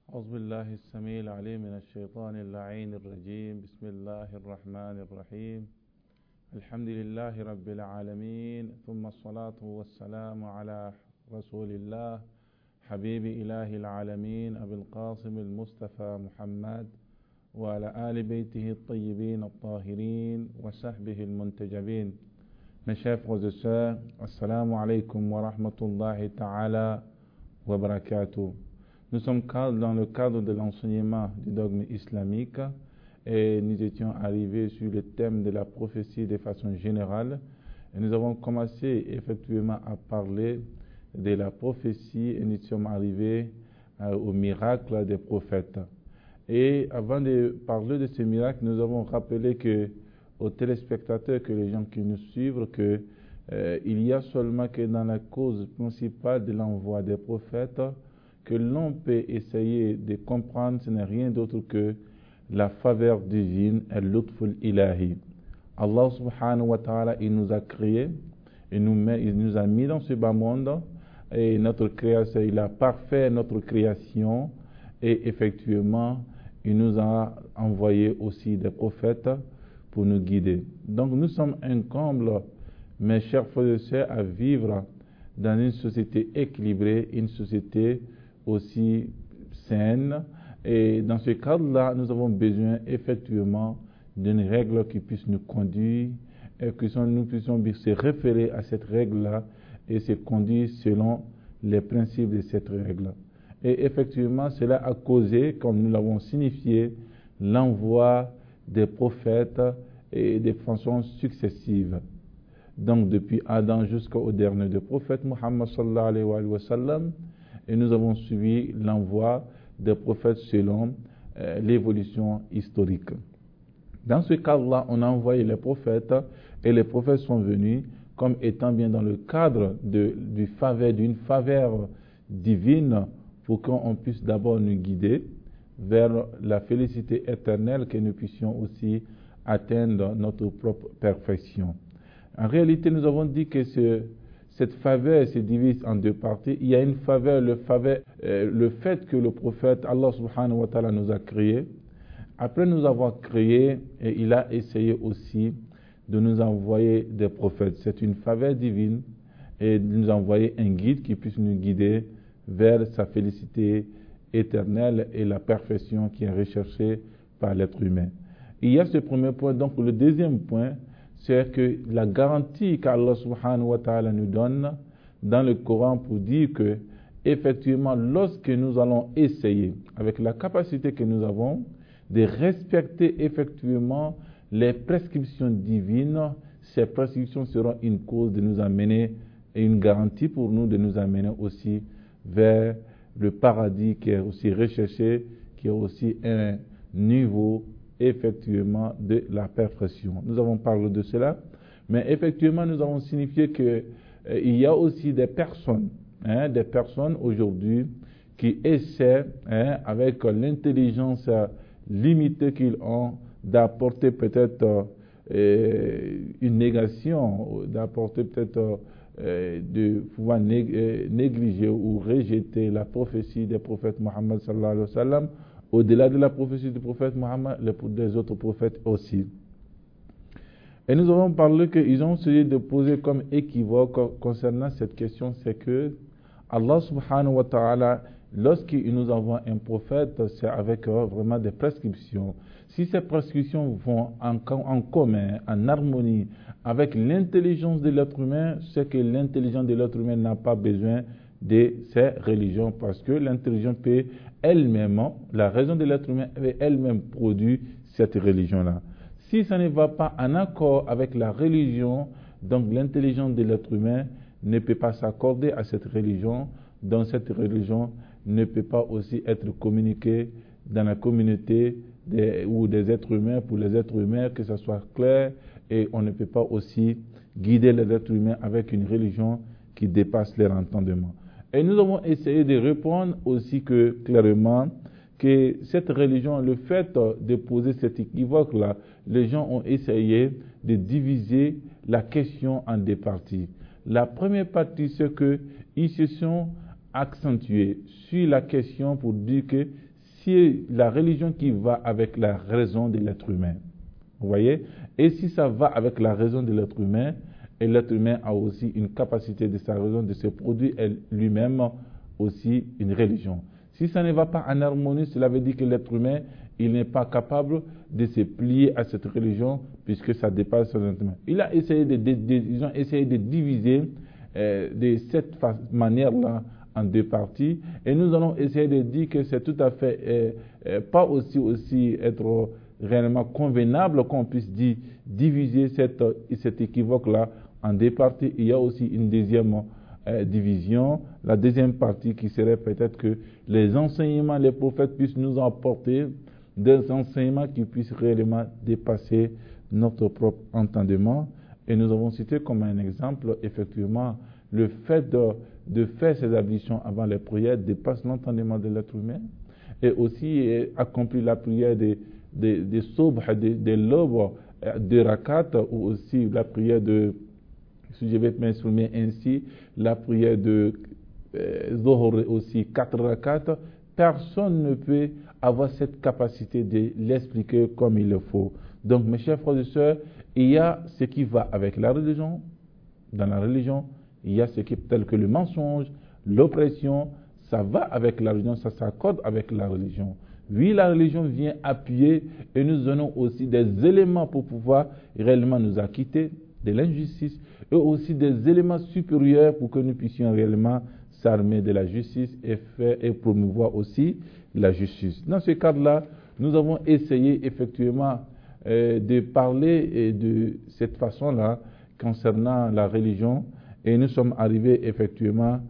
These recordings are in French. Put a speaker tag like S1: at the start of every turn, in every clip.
S1: أعوذ بالله السميع العليم من الشيطان اللعين الرجيم. بسم الله الرحمن الرحيم. الحمد لله رب العالمين، ثم الصلاة والسلام على رسول الله حبيب إله العالمين أبي القاسم المصطفى محمد وعلى آل بيته الطيبين الطاهرين وصحبه المنتجبين. Mes chers frères et sœurs, assalamu alaikum wa rahmatullahi ta'ala wa barakatuh. Nous sommes dans le cadre de l'enseignement du dogme islamique et nous étions arrivés sur le thème de la prophétie de façon générale. Et nous avons commencé effectivement à parler de la prophétie et nous sommes arrivés au miracle des prophètes. Et avant de parler de ce miracle, nous avons rappelé aux téléspectateurs, que les gens qui nous suivent, il y a seulement que dans la cause principale de l'envoi des prophètes que l'on peut essayer de comprendre, ce n'est rien d'autre que la faveur divine, al-lutful ilahi. Allah subhanahu wa ta'ala, il nous a créés, il nous a mis dans ce bas monde, et notre création, il a parfait notre création, et effectivement, il nous a envoyé aussi des prophètes pour nous guider. Donc nous sommes incomples, mes chers frères et sœurs, à vivre dans une société équilibrée, une société aussi saine. Et dans ce cadre-là, nous avons besoin effectivement d'une règle qui puisse nous conduire et que nous puissions se référer à cette règle-là et se conduire selon les principes de cette règle. Et effectivement, cela a causé, comme nous l'avons signifié, l'envoi des prophètes et des façons successives. Donc depuis Adam jusqu'au dernier des prophètes, Muhammad sallallahu alayhi wa sallam, et nous avons suivi l'envoi des prophètes selon l'évolution historique. Dans ce cadre-là, on a envoyé les prophètes et les prophètes sont venus comme étant bien dans le cadre d'une faveur divine pour qu'on puisse d'abord nous guider vers la félicité éternelle, que nous puissions aussi atteindre notre propre perfection. En réalité, nous avons dit que cette faveur se divise en deux parties. Il y a une faveur, le fait que le prophète, Allah subhanahu wa ta'ala, nous a créés. Après nous avoir créés, et il a essayé aussi de nous envoyer des prophètes. C'est une faveur divine et de nous envoyer un guide qui puisse nous guider vers sa félicité éternelle et la perfection qui est recherchée par l'être humain. Il y a ce premier point. Donc le deuxième point, c'est que la garantie qu'Allah subhanahu wa ta'ala nous donne dans le Coran pour dire que effectivement, lorsque nous allons essayer, avec la capacité que nous avons, de respecter effectivement les prescriptions divines, ces prescriptions seront une cause de nous amener et une garantie pour nous de nous amener aussi vers le paradis qui est aussi recherché, qui est aussi un niveau effectivement de la perfection. Nous avons parlé de cela, mais effectivement nous avons signifié que il y a aussi des personnes aujourd'hui qui essaient, avec l'intelligence limitée qu'ils ont, d'apporter peut-être une négation, d'apporter peut-être de pouvoir négliger ou rejeter la prophétie des prophètes Muhammad sallallahu alayhi wa sallam, au-delà de la prophétie du prophète Muhammad, des autres prophètes aussi. Et nous avons parlé qu'ils ont essayé de poser comme équivoque concernant cette question, c'est que Allah subhanahu wa ta'ala, lorsqu'il nous envoie un prophète, c'est avec vraiment des prescriptions. Si ces prescriptions vont en commun, en harmonie avec l'intelligence de l'être humain, c'est que l'intelligence de l'être humain n'a pas besoin de ces religions, parce que l'intelligence peut elle-même, la raison de l'être humain peut elle-même produire cette religion-là. Si ça ne va pas en accord avec la religion, donc l'intelligence de l'être humain ne peut pas s'accorder à cette religion, donc cette religion ne peut pas aussi être communiquée dans la communauté ou des êtres humains, pour les êtres humains, que ce soit clair, et on ne peut pas aussi guider les êtres humains avec une religion qui dépasse leur entendement. Et nous avons essayé de répondre aussi que clairement que cette religion, le fait de poser cet équivoque-là, les gens ont essayé de diviser la question en deux parties. La première partie, c'est qu'ils se sont accentués sur la question pour dire que c'est la religion qui va avec la raison de l'être humain. Vous voyez? Et si ça va avec la raison de l'être humain, et l'être humain a aussi une capacité de sa raison de se produire lui-même aussi une religion. Si ça ne va pas en harmonie, cela veut dire que l'être humain, il n'est pas capable de se plier à cette religion puisque ça dépasse son être humain. Ils ont essayé de diviser de cette manière-là en deux parties, et nous allons essayer de dire que c'est tout à fait pas aussi être réellement convenable qu'on puisse diviser cet équivoque-là en deux parties. Il y a aussi une deuxième division, la deuxième partie qui serait peut-être que les enseignements, les prophètes puissent nous apporter des enseignements qui puissent réellement dépasser notre propre entendement. Et nous avons cité comme un exemple, effectivement, le fait de faire ces ablutions avant les prières dépasse l'entendement de l'être humain, et aussi accomplir la prière des sobh, des lobes, de rakat, ou aussi la prière de, si je vais m'exprimer ainsi, la prière de Zohor aussi, 4 rakats. Personne ne peut avoir cette capacité de l'expliquer comme il le faut. Donc, mes chers frères et sœurs, il y a ce qui va avec la religion. Dans la religion, il y a ce qui est tel que le mensonge, l'oppression, ça va avec la religion, ça s'accorde avec la religion. Oui, la religion vient appuyer, et nous donnons aussi des éléments pour pouvoir réellement nous acquitter de l'injustice, et aussi des éléments supérieurs pour que nous puissions réellement s'armer de la justice et faire et promouvoir aussi la justice. Dans ce cadre-là, nous avons essayé effectivement de parler de cette façon-là concernant la religion, et nous sommes arrivés effectivement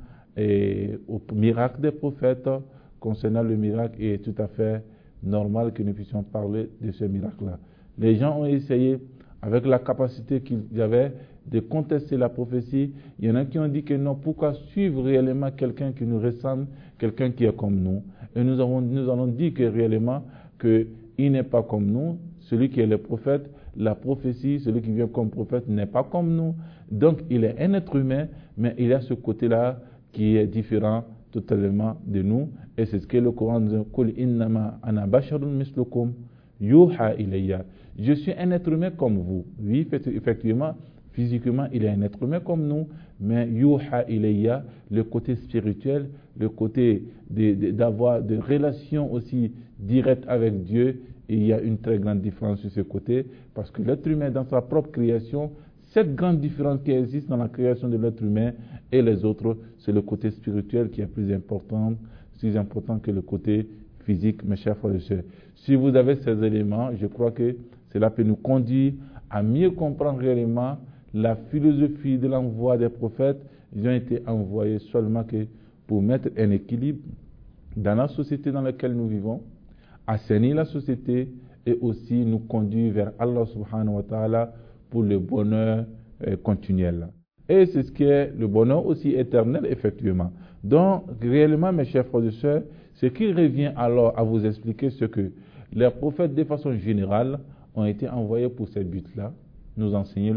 S1: au miracle des prophètes. Concernant le miracle, il est tout à fait normal que nous puissions parler de ce miracle-là. Les gens ont essayé, avec la capacité qu'ils avaient, de contester la prophétie. Il y en a qui ont dit que non, pourquoi suivre réellement quelqu'un qui nous ressemble, quelqu'un qui est comme nous? Et nous allons dire que réellement, qu'il n'est pas comme nous. Celui qui est le prophète, la prophétie, celui qui vient comme prophète n'est pas comme nous. Donc, il est un être humain, mais il a ce côté-là qui est différent totalement de nous. Et c'est ce que le Coran dit, Qul innama ana basharun mislukum yuha ilayya. Je suis un être humain comme vous. Oui, effectivement, physiquement, il est un être humain comme nous, mais yuha ilayya, le côté spirituel, le côté d'avoir de relations aussi directes avec Dieu, il y a une très grande différence sur ce côté, parce que l'être humain, dans sa propre création, cette grande différence qui existe dans la création de l'être humain et les autres, c'est le côté spirituel qui est plus important que le côté physique, mes chers frères et sœurs. Si vous avez ces éléments, je crois que cela peut nous conduire à mieux comprendre réellement la philosophie de l'envoi des prophètes. Ils ont été envoyés seulement que pour mettre un équilibre dans la société dans laquelle nous vivons, assainir la société et aussi nous conduire vers Allah subhanahu wa ta'ala pour le bonheur continuel. Et c'est ce qui est le bonheur aussi éternel, effectivement. Donc, réellement, mes chers frères et sœurs, ce qui revient alors à vous expliquer, c'est que les prophètes, de façon générale, ont été envoyés pour ce but-là, nous enseigner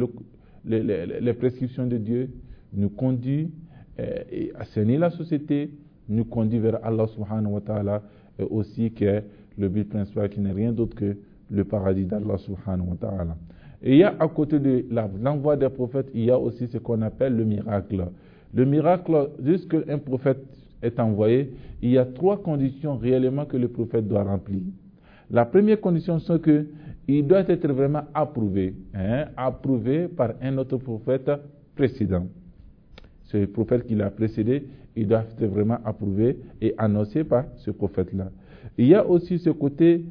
S1: les prescriptions de Dieu, nous conduire et assainir la société, nous conduire vers Allah subhanahu wa ta'ala, et aussi qui est le but principal, qui n'est rien d'autre que le paradis d'Allah subhanahu wa ta'ala. Et il y a à côté de l'envoi des prophètes, il y a aussi ce qu'on appelle le miracle. Le miracle, jusqu'un prophète est envoyé, il y a 3 conditions réellement que le prophète doit remplir. La première condition, c'est qu'il doit être vraiment approuvé, approuvé par un autre prophète précédent. Ce prophète qui l'a précédé, il doit être vraiment approuvé et annoncé par ce prophète-là. Il y a aussi ce côté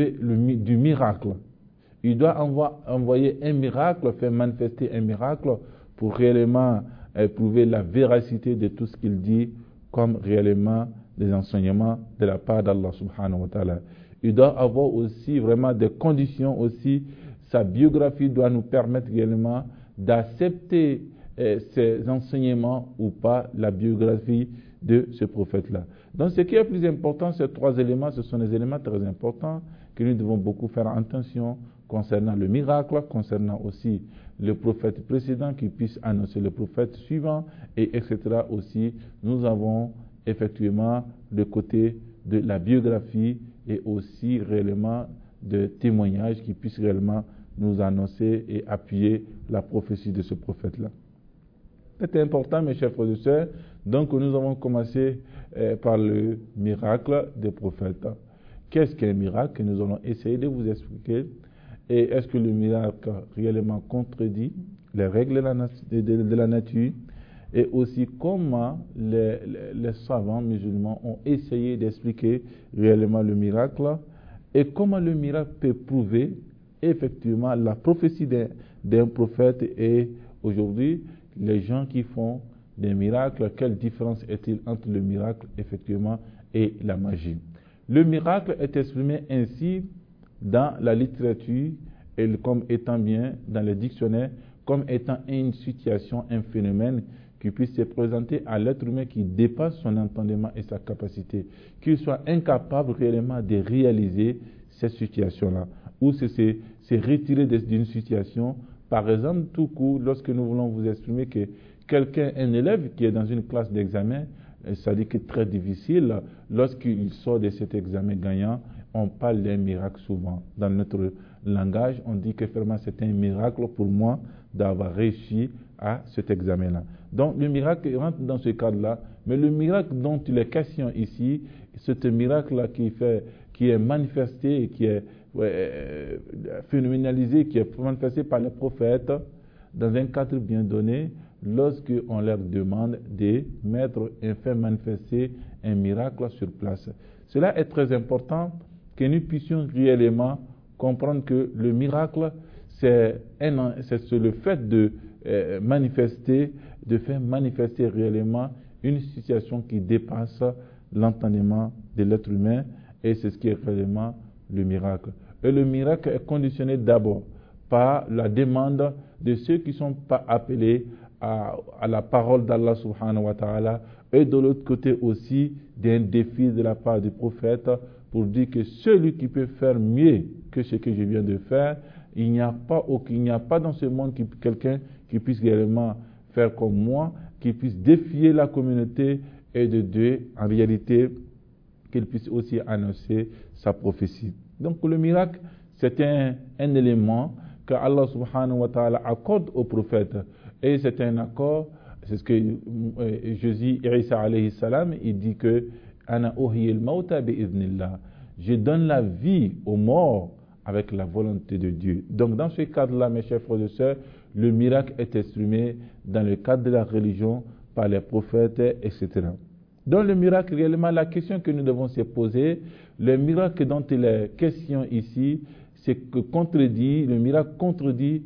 S1: du miracle. Il doit envoyer un miracle, faire manifester un miracle pour réellement prouver la véracité de tout ce qu'il dit comme réellement des enseignements de la part d'Allah subhanahu wa ta'ala. Il doit avoir aussi vraiment des conditions aussi. Sa biographie doit nous permettre réellement d'accepter ces enseignements ou pas, la biographie de ce prophète-là. Donc ce qui est plus important, ces 3 éléments, ce sont des éléments très importants que nous devons beaucoup faire attention concernant le miracle, concernant aussi le prophète précédent qui puisse annoncer le prophète suivant, et etc. aussi. Nous avons effectivement le côté de la biographie et aussi réellement de témoignages qui puissent réellement nous annoncer et appuyer la prophétie de ce prophète-là. C'est important, mes chers frères et sœurs. Donc, nous avons commencé par le miracle des prophètes. Qu'est-ce qu'un miracle? Nous allons essayer de vous expliquer. Et est-ce que le miracle réellement contredit les règles de la nature? Et aussi comment les savants musulmans ont essayé d'expliquer réellement le miracle et comment le miracle peut prouver effectivement la prophétie d'un prophète. Et aujourd'hui, les gens qui font des miracles, quelle différence est-il entre le miracle effectivement et la magie? Le miracle est exprimé ainsi dans la littérature et comme étant bien dans les dictionnaires, comme étant une situation, un phénomène qui puisse se présenter à l'être humain qui dépasse son entendement et sa capacité, qu'il soit incapable réellement de réaliser cette situation-là, ou c'est retirer d'une situation. Par exemple, tout court, lorsque nous voulons vous exprimer que quelqu'un, un élève qui est dans une classe d'examen, ça dit que c'est très difficile, lorsqu'il sort de cet examen gagnant, on parle d'un miracle souvent. Dans notre langage, on dit que vraiment c'est un miracle pour moi d'avoir réussi à cet examen-là. Donc le miracle rentre dans ce cadre-là, mais le miracle dont il est question ici, c'est un miracle-là qui est manifesté, qui est phénoménalisé, qui est manifesté par les prophètes dans un cadre bien donné, lorsqu'on leur demande de mettre et faire manifester un miracle sur place. Cela est très important que nous puissions réellement comprendre que le miracle, c'est le fait de manifester, de faire manifester réellement une situation qui dépasse l'entendement de l'être humain, et c'est ce qui est réellement le miracle. Et le miracle est conditionné d'abord par la demande de ceux qui ne sont pas appelés à la parole d'Allah subhanahu wa ta'ala, et de l'autre côté aussi d'un défi de la part du prophète pour dire que celui qui peut faire mieux que ce que je viens de faire, il n'y a pas dans ce monde quelqu'un qui puisse réellement faire comme moi, qui puisse défier la communauté, et de Dieu, en réalité, qu'il puisse aussi annoncer sa prophétie. Donc le miracle, c'est un élément que Allah subhanahu wa ta'ala accorde au prophète. Et c'est un accord, c'est ce que Jésus, Isa alayhi salam, il dit que Ana uhiyil mauta bi'idhnillah. Je donne la vie aux morts avec la volonté de Dieu. Donc dans ce cadre-là, mes chers frères et sœurs, le miracle est exprimé dans le cadre de la religion par les prophètes, etc. Dans le miracle, réellement, la question que nous devons se poser, le miracle dont il est question ici, c'est que le miracle contredit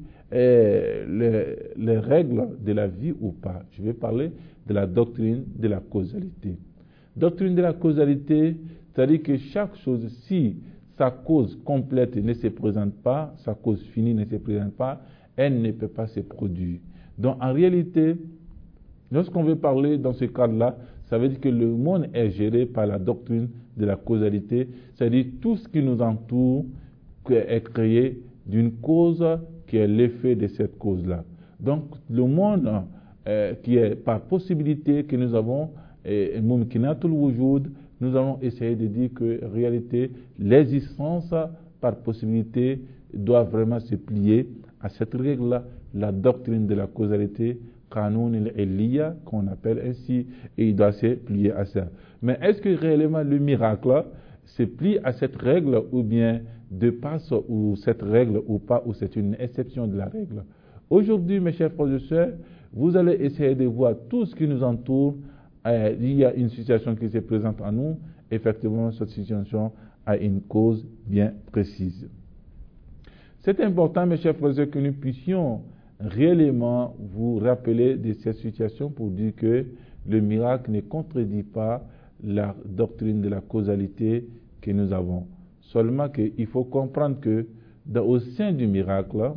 S1: les règles de la vie ou pas. Je vais parler de la doctrine de la causalité. Doctrine de la causalité, c'est-à-dire que chaque chose, si sa cause complète ne se présente pas, sa cause finie ne se présente pas, elle ne peut pas se produire. Donc en réalité, lorsqu'on veut parler dans ce cadre-là, ça veut dire que le monde est géré par la doctrine de la causalité, c'est-à-dire tout ce qui nous entoure est créé d'une cause qui est l'effet de cette cause-là. Donc le monde qui est par possibilité que nous avons, mumkinatul wujud, nous allons essayer de dire que en réalité, l'existence par possibilité doit vraiment se plier à cette règle-là, la doctrine de la causalité, Qanoun al-Illiya, qu'on appelle ainsi, et il doit se plier à ça. Mais est-ce que réellement le miracle se plie à cette règle, ou bien dépasse ou cette règle ou pas, ou c'est une exception de la règle? Aujourd'hui, mes chers frères et sœurs, vous allez essayer de voir tout ce qui nous entoure. Il y a une situation qui se présente à nous. Effectivement, cette situation a une cause bien précise. C'est important, mes chers frères et sœurs, que nous puissions réellement vous rappeler de cette situation pour dire que le miracle ne contredit pas la doctrine de la causalité que nous avons. Seulement qu'il faut comprendre que au sein du miracle,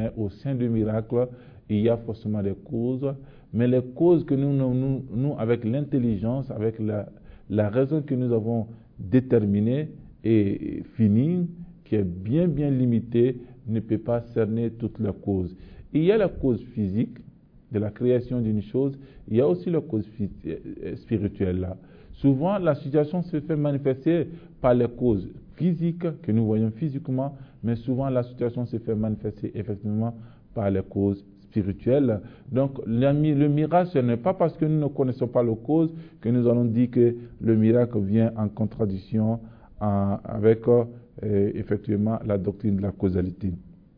S1: il y a forcément des causes, mais les causes que nous avec l'intelligence, avec la raison que nous avons déterminée et finie, qui est bien limitée, ne peut pas cerner toutes les causes. Il y a la cause physique de la création d'une chose, il y a aussi la cause spirituelle là. Souvent, la situation se fait manifester par les causes physiques que nous voyons physiquement, mais souvent la situation se fait manifester effectivement par les causes spirituelles. Donc le miracle, ce n'est pas parce que nous ne connaissons pas les causes que nous allons dire que le miracle vient en contradiction avec effectivement la doctrine de la causalité.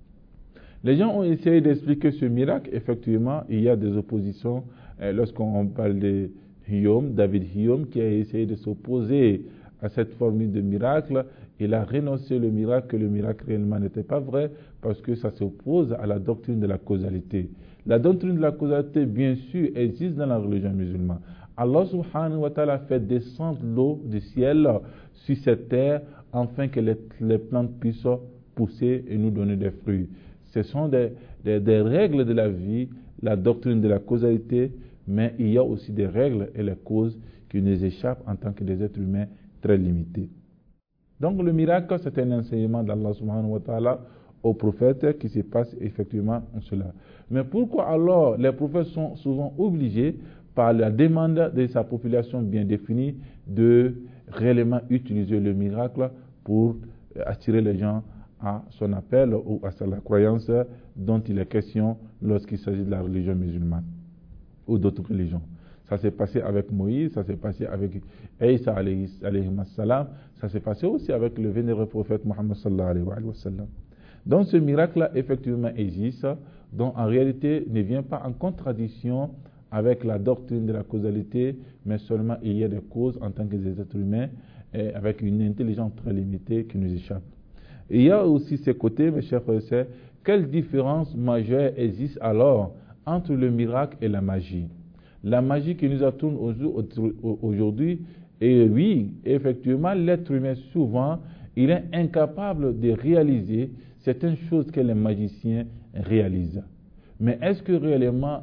S1: Les gens ont essayé d'expliquer ce miracle. Effectivement, il y a des oppositions. Lorsqu'on parle de Hume, David Hume, qui a essayé de s'opposer à cette formule de miracle, il a renoncé le miracle, que le miracle réellement n'était pas vrai, parce que ça s'oppose à la doctrine de la causalité. La doctrine de la causalité, bien sûr, existe dans la religion musulmane. Allah subhanahu wa ta'ala fait descendre l'eau du ciel sur cette terre, afin que les plantes puissent pousser et nous donner des fruits. Ce sont des règles de la vie, la doctrine de la causalité, mais il y a aussi des règles et les causes qui nous échappent en tant que des êtres humains très limités. Donc le miracle, c'est un enseignement d'Allah subhanahu wa ta'ala aux prophètes qui se passe effectivement en cela. Mais pourquoi alors les prophètes sont souvent obligés, par la demande de sa population bien définie, de réellement utiliser le miracle pour attirer les gens à son appel ou à la croyance dont il est question lorsqu'il s'agit de la religion musulmane ou d'autres religions. Ça s'est passé avec Moïse, ça s'est passé avec Isa alayhi salam, ça s'est passé aussi avec le vénéré prophète Mohammed sallallahu alayhi wa sallam. Donc ce miracle-là effectivement existe, dont en réalité ne vient pas en contradiction avec la doctrine de la causalité, mais seulement il y a des causes en tant que des êtres humains et avec une intelligence très limitée qui nous échappe. Il y a aussi ces côtés, mes chers frères et sœurs, quelle différence majeure existe alors entre le miracle et la magie? La magie qui nous entoure aujourd'hui, et oui, effectivement, l'être humain, souvent, il est incapable de réaliser certaines choses que les magiciens réalisent. Mais est-ce que réellement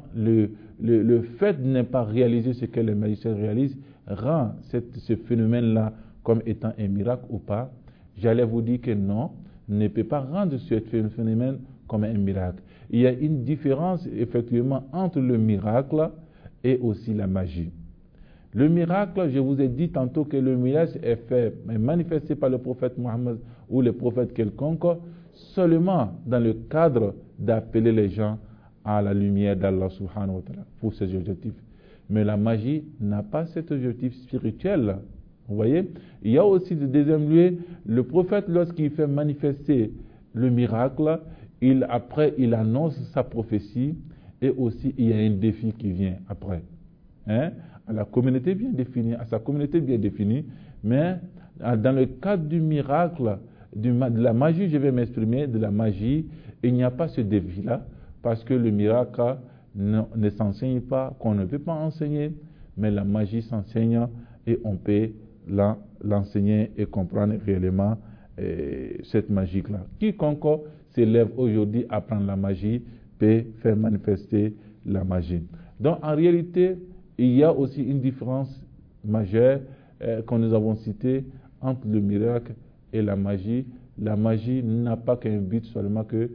S1: le fait de ne pas réaliser ce que les magiciens réalisent rend ce phénomène-là comme étant un miracle ou pas? J'allais vous dire que non, ne peut pas rendre ce phénomène comme un miracle. Il y a une différence effectivement entre le miracle et aussi la magie. Le miracle, je vous ai dit tantôt que le miracle est manifesté par le prophète Mohammed ou le prophète quelconque seulement dans le cadre d'appeler les gens à la lumière d'Allah subhanahu wa ta'ala pour ses objectifs. Mais la magie n'a pas cet objectif spirituel. Vous voyez? Il y a aussi de deuxième lieu, le prophète, lorsqu'il fait manifester le miracle, après il annonce sa prophétie et aussi il y a un défi qui vient après. À la communauté bien définie, à sa communauté bien définie, mais dans le cadre du miracle, de la magie, je vais m'exprimer, de la magie, il n'y a pas ce défi-là, parce que le miracle ne s'enseigne pas, qu'on ne peut pas enseigner, mais la magie s'enseigne et on peut l'enseigner et comprendre réellement cette magie-là. Quiconque s'élève aujourd'hui à apprendre la magie peut faire manifester la magie. Donc en réalité, il y a aussi une différence majeure que nous avons citée entre le miracle et la magie. La magie n'a pas qu'un but seulement que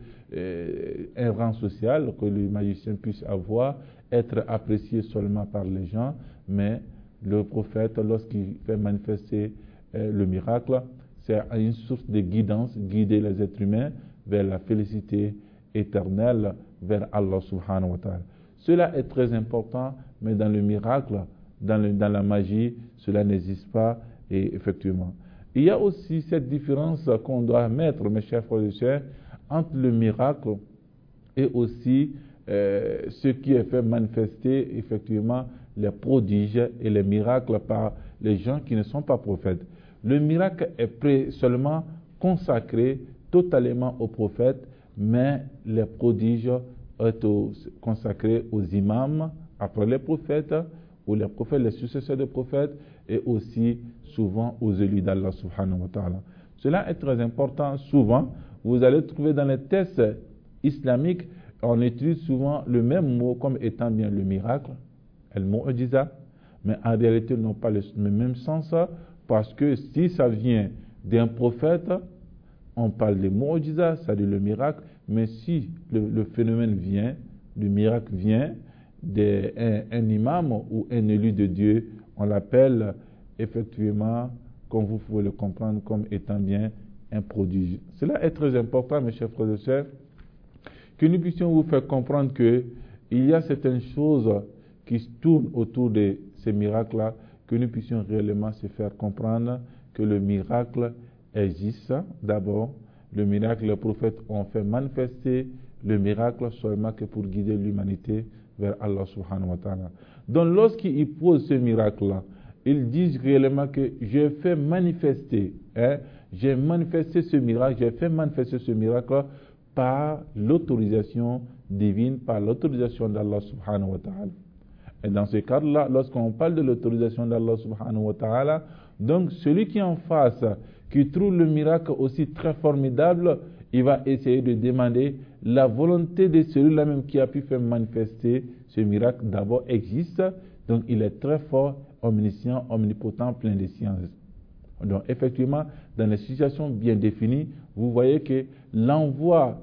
S1: un rang social que le magicien puisse avoir, être apprécié seulement par les gens, mais le prophète, lorsqu'il fait manifester le miracle, c'est une source de guidance, guider les êtres humains vers la félicité éternelle, vers Allah subhanahu wa ta'ala. Cela est très important, mais dans le miracle, dans la magie, cela n'existe pas, et effectivement. Il y a aussi cette différence qu'on doit mettre, mes chers frères et sœurs, entre le miracle et aussi ce qui est fait manifester effectivement les prodiges et les miracles par les gens qui ne sont pas prophètes. Le miracle est seulement consacré totalement aux prophètes, mais les prodiges sont consacrés aux imams après les prophètes, ou les prophètes, les successeurs des prophètes, et aussi souvent aux élus d'Allah subhanahu wa ta'ala. Cela est très important. Souvent, vous allez trouver dans les textes islamiques, on utilise souvent le même mot comme étant bien le miracle, al-mu'jiza, mais en réalité, ils n'ont pas le même sens, parce que si ça vient d'un prophète, on parle de mu'jiza, c'est-à-dire le miracle, mais si le phénomène vient, le miracle vient d'un imam ou un élu de Dieu, on l'appelle effectivement comme vous pouvez le comprendre, comme étant bien un prodige. Cela est très important, mes chers frères et sœurs, que nous puissions vous faire comprendre que il y a certaines choses qui se tournent autour de ces miracles-là, que nous puissions réellement se faire comprendre que le miracle existe. D'abord, le miracle, les prophètes ont fait manifester le miracle seulement que pour guider l'humanité vers Allah subhanahu wa ta'ala. Donc lorsqu'ils posent ce miracle-là, ils disent réellement que j'ai fait manifester, j'ai manifesté ce miracle, j'ai fait manifester ce miracle par l'autorisation divine, par l'autorisation d'Allah subhanahu wa ta'ala. Et dans ce cadre-là, lorsqu'on parle de l'autorisation d'Allah subhanahu wa ta'ala, donc celui qui est en face, qui trouve le miracle aussi très formidable, il va essayer de demander la volonté de celui-là même qui a pu faire manifester ce miracle. D'abord existe, donc il est très fort, omniscient, omnipotent, plein de sciences. Donc effectivement, dans les situations bien définies, vous voyez que l'envoi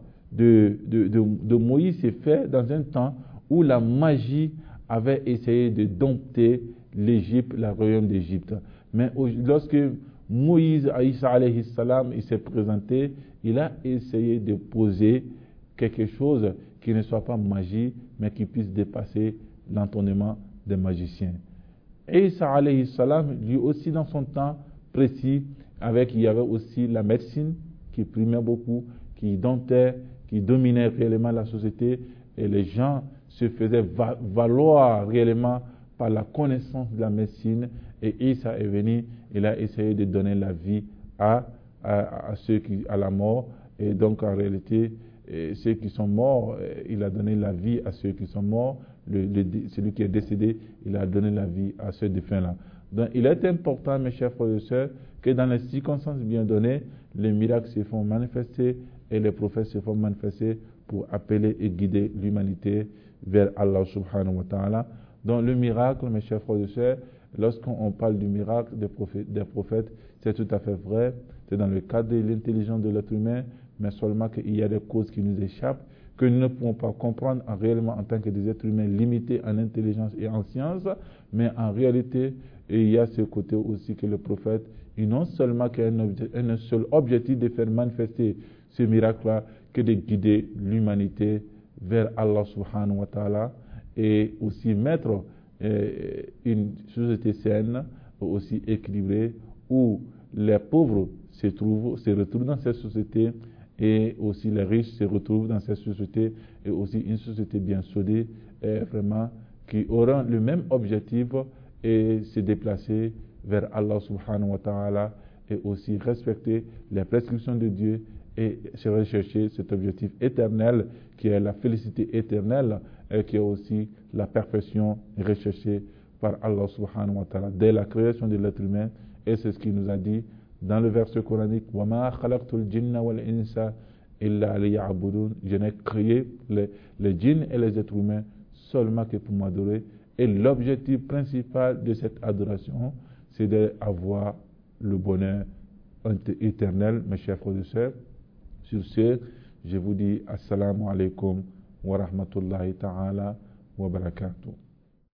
S1: de Moïse s'est fait dans un temps où la magie avait essayé de dompter l'Égypte, le royaume d'Égypte. Mais lorsque Moïse, Isa alayhi salam, il s'est présenté, il a essayé de poser quelque chose qui ne soit pas magie, mais qui puisse dépasser l'entendement des magiciens. Isa alayhi salam, lui aussi dans son temps précis, il y avait aussi la médecine qui primait beaucoup, qui domptait, qui dominait réellement la société, et les gens se faisaient valoir réellement par la connaissance de la médecine, et Isa est venu, il a essayé de donner la vie à la mort, et donc en réalité, ceux qui sont morts, il a donné la vie à ceux qui sont morts, celui qui est décédé, il a donné la vie à ce défunt-là. Donc il est important, mes chers frères et sœurs, que dans les circonstances bien données, les miracles se font manifester et les prophètes se font manifester pour appeler et guider l'humanité vers Allah subhanahu wa ta'ala. Donc le miracle, mes chers frères et sœurs, lorsqu'on parle du miracle des prophètes, c'est tout à fait vrai, c'est dans le cadre de l'intelligence de l'être humain, mais seulement qu'il y a des causes qui nous échappent, que nous ne pouvons pas comprendre réellement en tant que des êtres humains limités en intelligence et en science, mais en réalité, il y a ce côté aussi que le prophète, il non seulement qu'un seul objectif de faire manifester ce miracle-là, que de guider l'humanité vers Allah subhanahu wa ta'ala, et aussi mettre une société saine, aussi équilibrée, où les pauvres se retrouvent dans cette société, et aussi les riches se retrouvent dans cette société, et aussi une société bien soudée, vraiment, qui aura le même objectif, et se déplacer vers Allah subhanahu wa ta'ala, et aussi respecter les prescriptions de Dieu, et se rechercher cet objectif éternel, qui est la félicité éternelle, et qui est aussi la perfection recherchée par Allah subhanahu wa ta'ala dès la création de l'être humain. Et c'est ce qu'il nous a dit dans le verset coranique, وَمَا خَلَقْتُ الْجِنَّ وَالْإِنسَ إِلَّا لِيَعْبُدُونَ. Je n'ai créé les djinns et les êtres humains seulement que pour m'adorer. Et l'objectif principal de cette adoration, c'est d'avoir le bonheur éternel, mes chers frères et sœurs. Sur ce, je vous dis assalamu alaikum wa rahmatullahi ta'ala wa barakatuh.